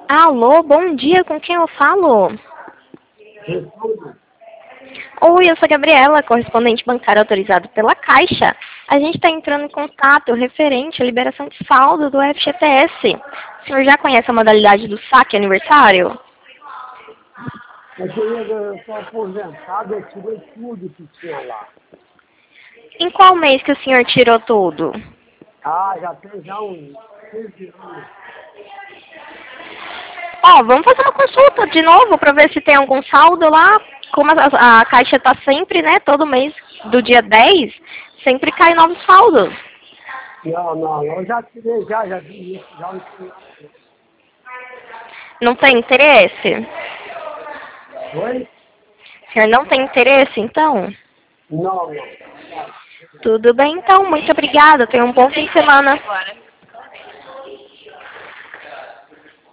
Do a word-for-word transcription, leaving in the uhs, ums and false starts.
Alô, bom dia, com quem eu falo? Oi, eu sou a Gabriela, correspondente bancária autorizado pela Caixa. A gente está entrando em contato referente à liberação de saldo do F G T S. O senhor já conhece a modalidade do saque aniversário? Eu queria, eu estou aposentado, eu tirei tudo que tinha lá. Em qual mês que o senhor tirou tudo? Ah, já tem já uns quinze anos. Ó, vamos fazer uma consulta de novo para ver se tem algum saldo lá. Como a, a Caixa está sempre, né, todo mês do dia dez, sempre cai novos saldos. Não, não, eu já tirei, já, já vi isso, já não tinha nada. Não tem interesse? Oi? O senhor não tem interesse, então? Não, não. Tudo bem, então. Muito obrigada. Tenha um bom fim de semana.